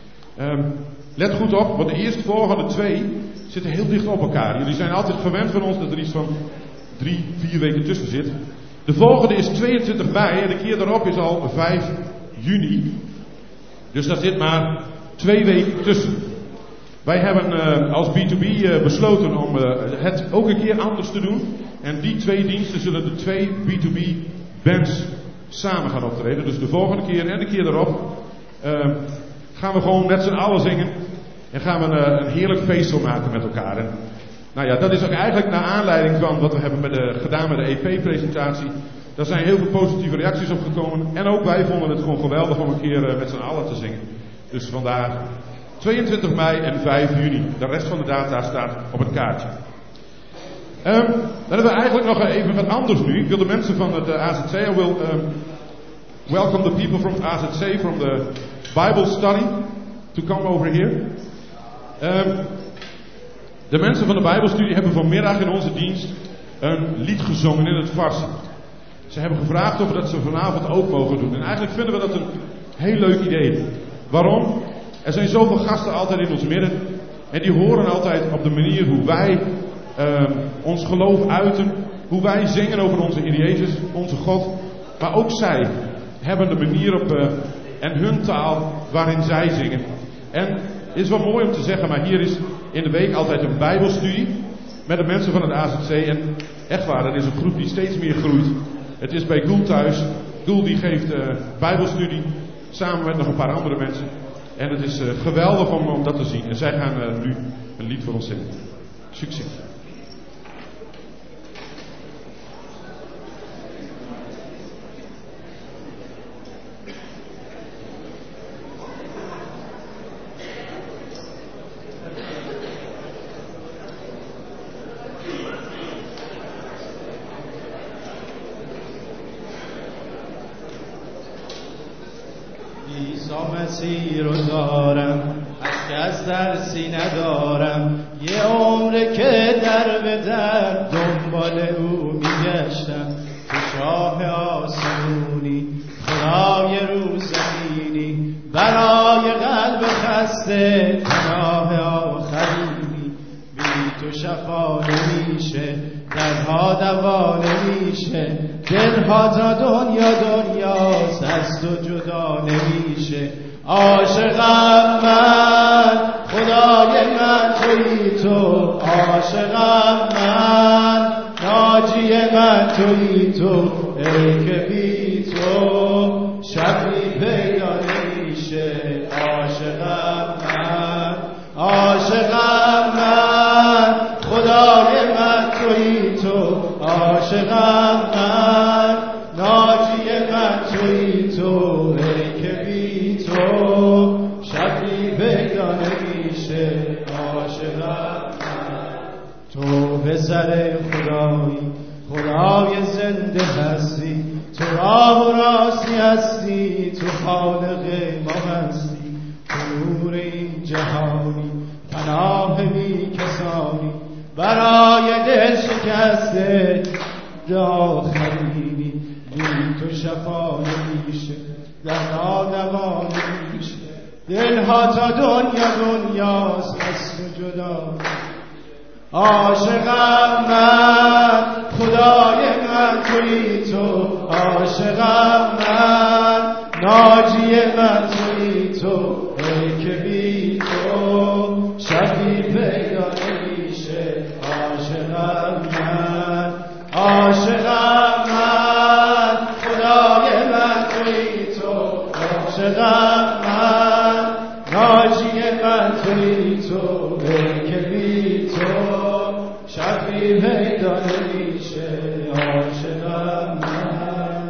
Let goed op, want de eerstvolgende 2 zitten heel dicht op elkaar. Jullie zijn altijd gewend van ons dat er iets van 3-4 weken tussen zit. De volgende is 22 mei en de keer daarop is al 5 juni. Dus daar zit maar 2 weken tussen. Wij hebben als B2B besloten om het ook een keer anders te doen. En die 2 diensten zullen de 2 B2B bands samen gaan optreden. Dus de volgende keer en de keer daarop gaan we gewoon met z'n allen zingen. En gaan we een heerlijk feestel maken met elkaar. En, nou ja, dat is ook eigenlijk naar aanleiding van wat we hebben gedaan met de EP-presentatie. Daar zijn heel veel positieve reacties op gekomen. En ook wij vonden het gewoon geweldig om een keer met z'n allen te zingen. Dus vandaar 22 mei en 5 juni. De rest van de data staat op het kaartje. Dan hebben we eigenlijk nog even wat anders nu. Ik wil de mensen van het AZC, I will welcome the people from AZC, from the Bible study, to come over here. De mensen van de Bijbelstudie hebben vanmiddag in onze dienst een lied gezongen in het Farsi. Ze hebben gevraagd of we dat ze vanavond ook mogen doen. En eigenlijk vinden we dat een heel leuk idee. Waarom? Er zijn zoveel gasten altijd in ons midden. En die horen altijd op de manier hoe wij ons geloof uiten. Hoe wij zingen over onze Heer Jezus, onze God. Maar ook zij hebben de manier op en hun taal waarin zij zingen. En het is wel mooi om te zeggen, maar hier is in de week altijd een Bijbelstudie met de mensen van het AZC. En echt waar, dat is een groep die steeds meer groeit. Het is bij Goel thuis. Goel die geeft Bijbelstudie samen met nog een paar andere mensen. En het is geweldig om dat te zien. En zij gaan nu een lied voor ons zingen. Succes. مسیر رو دارم اشک از درسی ندارم یه عمره که در به در دنبال او میگشتم تو شاه آسمونی خدای روزمینی برای قلب خسته پناه آخرینی بی تو شفا نمیشه دردها دوا نمیشه دلها تا دنیاست از تو جدا نمیشه عاشقم من خدای من تویی تو عاشقم من ناجی من تویی تو ای که بی تو شبی پیدا نمیشه عاشقم من خدای من تویی تو عاشقم من ناجی من تویی تو ای که بی تو شبی پیدا نمیشه عاشقم من تو پسر خدایی خدای زنده هستی تو راه و راستی هستی تو خالق ما هستی تو نور این جهانی پناه بی کسانی برای دل شکسته آخرینی بی تو شفا نمیشه دردا دوا نمیشه دلها تا دنیاست از تو جدا عاشقم من خدای من تویی تو عاشقم من بی تو که بی تو شفی پیدا نمیشه عاشقم من.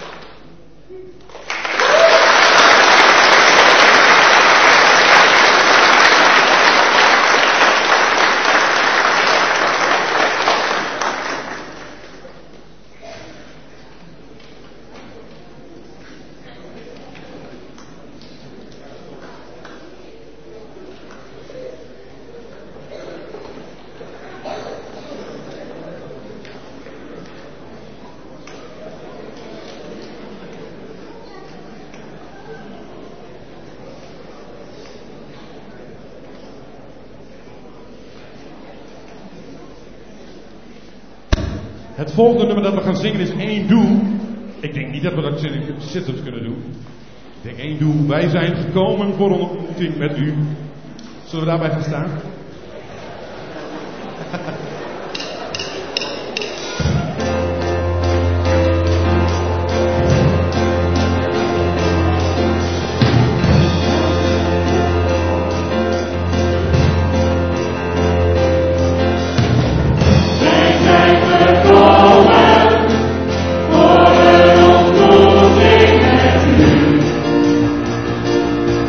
Het volgende nummer dat we gaan zingen is één doel. Ik denk niet dat we dat sit-ups kunnen doen. Ik denk één doel. Wij zijn gekomen voor een ontmoeting met u. Zullen we daarbij gaan staan?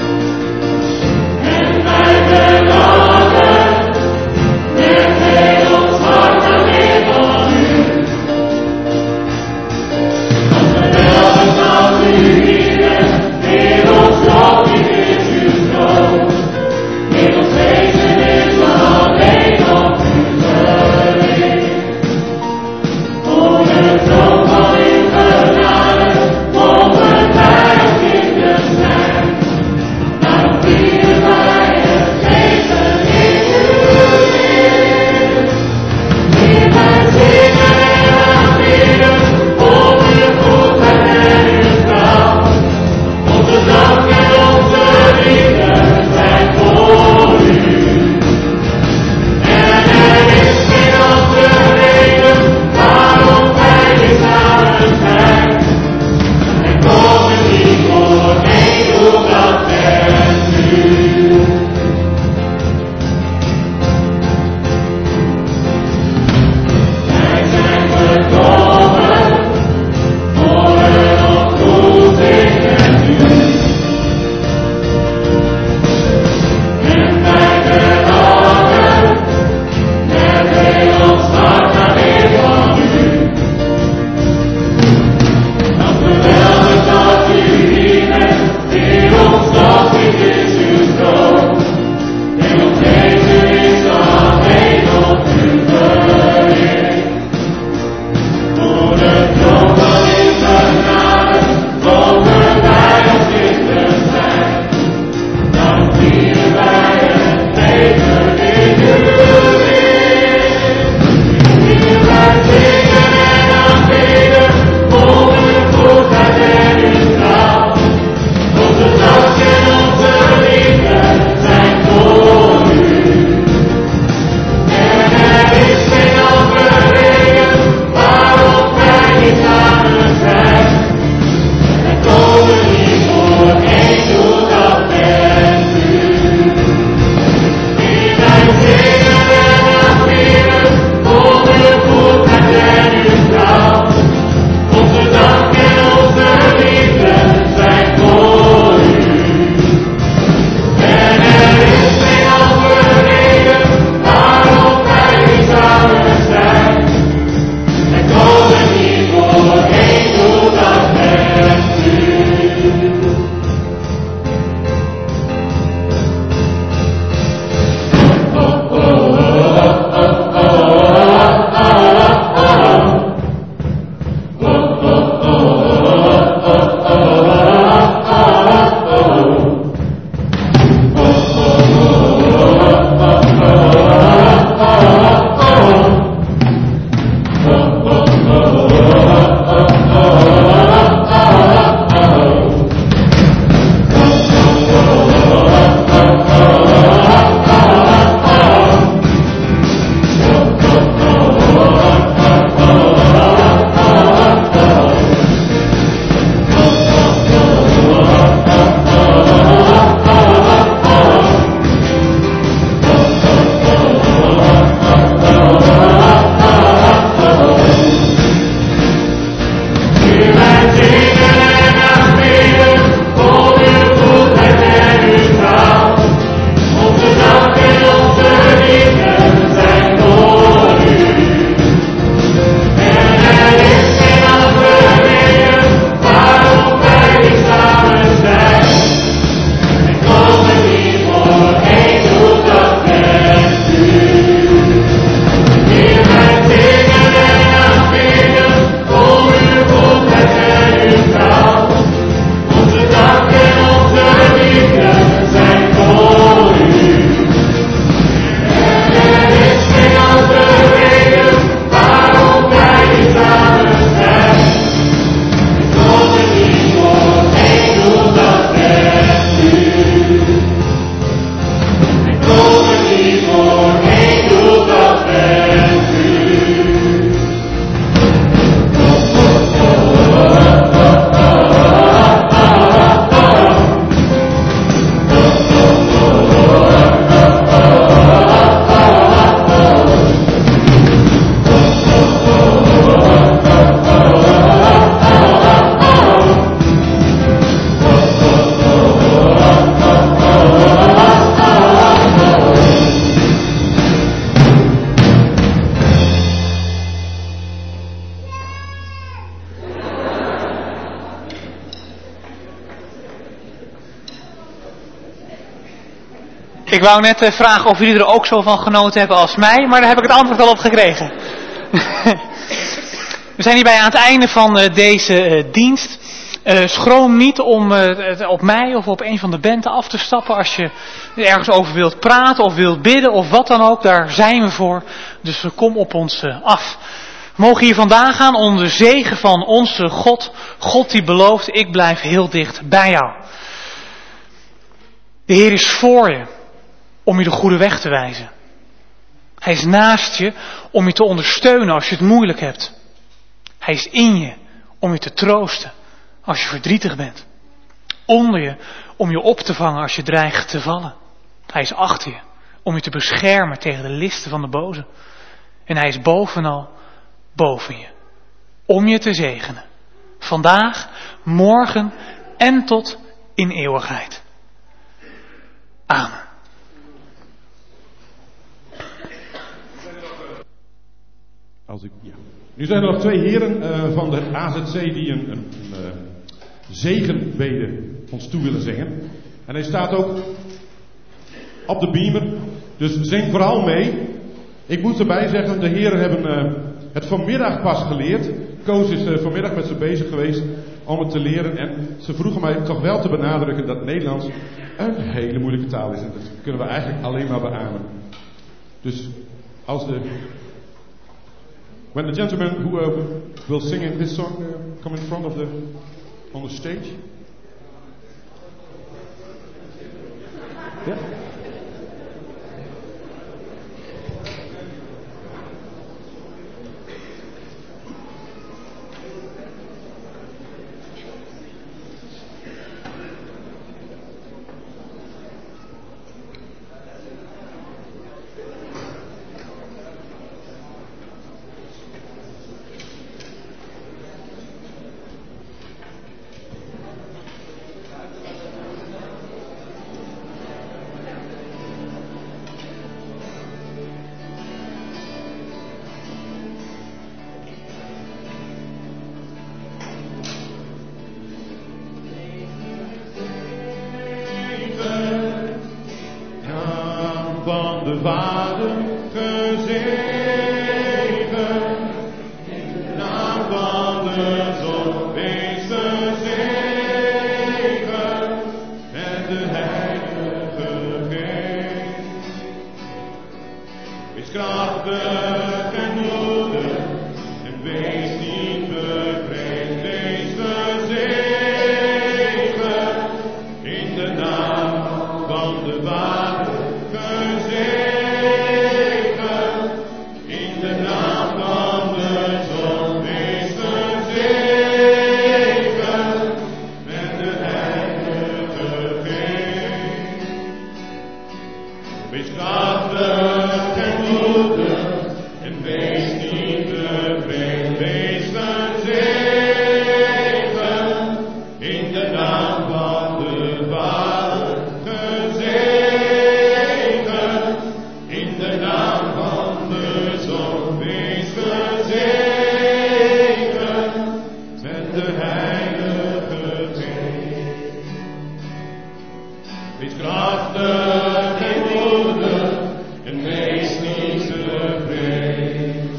En wij beloven met heel Ik wou net vragen of jullie er ook zo van genoten hebben als mij, maar daar heb ik het antwoord al op gekregen. We zijn hierbij aan het einde van deze dienst. Schroom niet om op mij of op een van de benden af te stappen als je ergens over wilt praten of wilt bidden of wat dan ook. Daar zijn we voor. Dus kom op ons af. We mogen hier vandaan gaan onder de zegen van onze God. God die belooft, ik blijf heel dicht bij jou. De Heer is voor je om je de goede weg te wijzen. Hij is naast je om je te ondersteunen als je het moeilijk hebt. Hij is in je om je te troosten als je verdrietig bent. Onder je om je op te vangen als je dreigt te vallen. Hij is achter je om je te beschermen tegen de listen van de boze. En hij is bovenal boven je om je te zegenen. Vandaag, morgen en tot in eeuwigheid. Amen. Nu zijn er nog 2 heren van de AZC die een zegenbede ons toe willen zingen. En hij staat ook op de beamer. Dus zing vooral mee. Ik moet erbij zeggen, de heren hebben het vanmiddag pas geleerd. Koos is vanmiddag met ze bezig geweest om het te leren. En ze vroegen mij toch wel te benadrukken dat Nederlands een hele moeilijke taal is. En dat kunnen we eigenlijk alleen maar beamen. Dus als when the gentleman who will sing in this song come in front of on the stage. Yeah. Van de Vader gezegend, in de naam van de Zoon wees gezegend, en de Heilige Geest. Wees krachtig en moedig, en wees niet bevreesd, wees gezegend, in de naam van de Vader. Krachtig en moedig en wees niet bevreesd.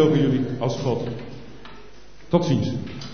zoveel van jullie als God. Tot ziens.